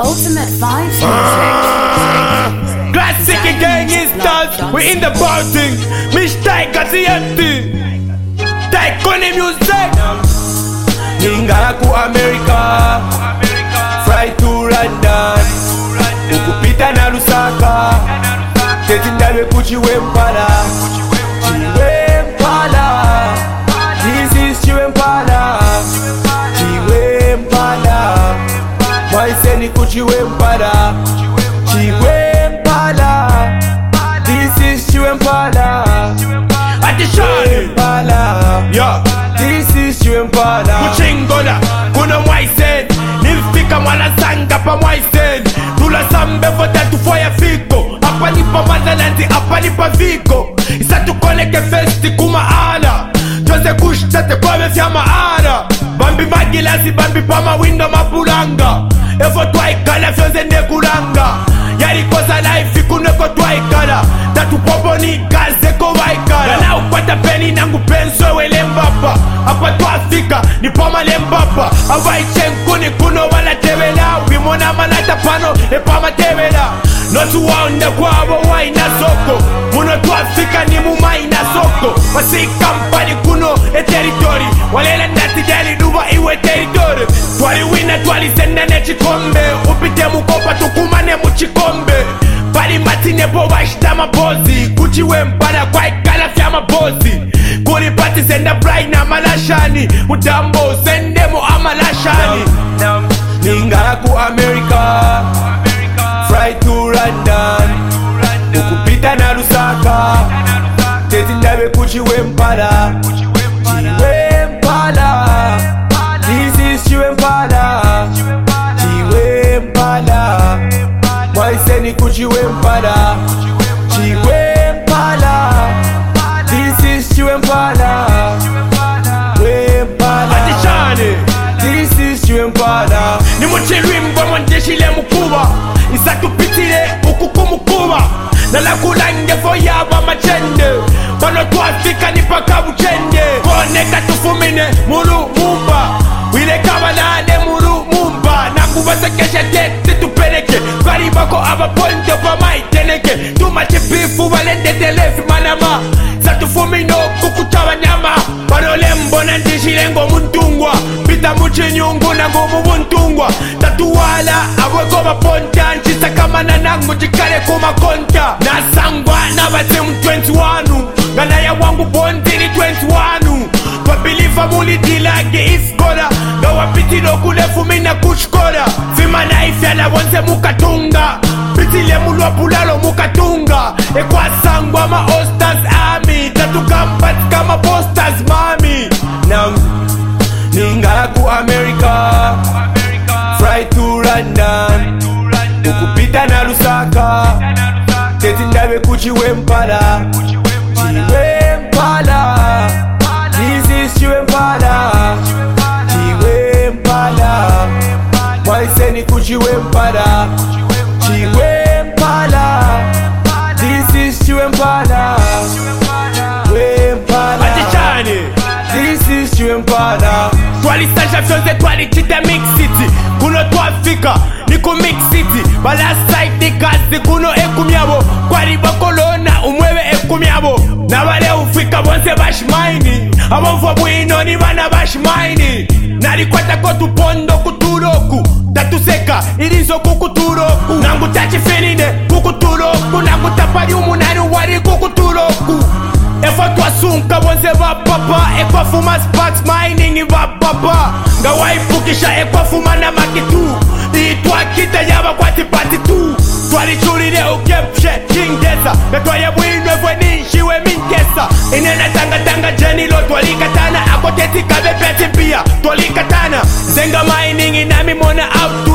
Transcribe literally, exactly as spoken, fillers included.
Ultimate vibes music. Classic gang is dance. We in the building. Mishtai Kazianti. Taikone music. Ninga ku America. Fly to London. Ukupita na Lusaka. Tetindawe kuchiwempala. Chiwempala. This is Chiwempala. Chiwempala. Mwaiseni kuchiwempala. Chiwempala. This is Chiwempala. Chiwempala. Yeah. This is Chiwempala. Kuchingola. Kuna mwaiseni. Nifika mwana sanga pa mwaiseni. Tula sambe vota tufoya fiko. Apa nipa mazalanzi, apa nipa viko. Isa tukoleke festi kuma ala. Jose kush tete kwame fya maara. Bambi magilasi, bambi pama window mapulanga. Efo twaikala fyonze nekulanga. Yari kosa life ikuneko twaikala. Tatu popo ni kaze ko waikala. Gana ukwata peni nangu penso wele mbapa. Apa twafika ni pama le mbapa. Awai chenkuni kuno wala tebela. Wimona malata pano e pama tebela. Notu waonde kwabo waina soko. Muno twafika ni mumaina soko. Wasi kampani kuno e territory. Walela ndati jali duba iwe territory. Twali wina twali senda ne chikombe. Upite mukopa tukumane muchikombe. Pali matine po washita mabozi. Kuchiwempala kwa ikala fya mabozi. Kuli pati senda brai na malashani. Mutambo sende mo amalashani. Ninga ku America. Fly to London. Ukupita na Lusaka. Tetindawe kuchiwempala. Chiwempala. This is Chiwempala. Chiwempala. Mwaiseni kuchiwempala. Chiwempala. This is Chiwempala. Chiwempala. This is Chiwempala. Ni muchirimbo mwandeshile mukuba. Isatu pitile ukukumukuba. Nala kulange foyaba machende. Pano tuafika ni paka buchende. Koneka tufumine muru mumba. Wile kabalade muru mumba. Nakubasa kesha tete tupeleke. Karibako aba ponte pa maiteneke. Tumache bifu walende telefi manama. Satu fumino kukutawa nyama. Pano lembo na ndishilengo muntungwa. Pita muchi nyungu na ngumu muntungwa. Tatuwala aweko maponta. Nchisa kama na nangu jikale kuma konta. Nasangwa na batemu twenty-one. Gana ya wangu bondi ni twenty-one. Wabilifa muli dilage iskola. Gawa pitilo kulefu mina kushkola. Fima na ifyala wanze mukatunga. Pitile mulwa pulalo mukatunga. Ekwa sangwa ma Ostars army. Tatu kampat kama posters mami. Nam Ninga ku America. Fly to London. Ukupita na Lusaka. Tetindawe kuchiwempala. Chiwempala. This is Chiwempala. Chiwempala. Mwaiseni kuchiwempala. Chiwempala. This is Chiwempala. Chiwempala. This is Chiwempala. Twali sanja fyonze twali chita mix city. Kuno twafika niku mix city. Bala side di kazi kuno ekumyabo. Kwali bakolona umwewe ekumyabo. Na wale ufika bonse bashmaini. Abonfo bwino ni bana bashmaini. Nalikwata kotu pondo kuturoku. Tatuseka irizo kukuturoku. Nangu tachi finine kukuturoku. Nangu tapari umunani wari kukuturoku. Efo twasunka bonse ba papa. Ekwa fuma sparks mining ba papa. Nga ipukisha ekwa fuma na makitu. Itwa kita yaba kwa tipati tu. Twali chulile ukepshe chingeza. Betwaye bwinwe vweni shiwe minkesa. Inena tanga tanga jeni lo twali katana. Ako teti kabe peti pia twali katana. Zenga mining inami mona out tu.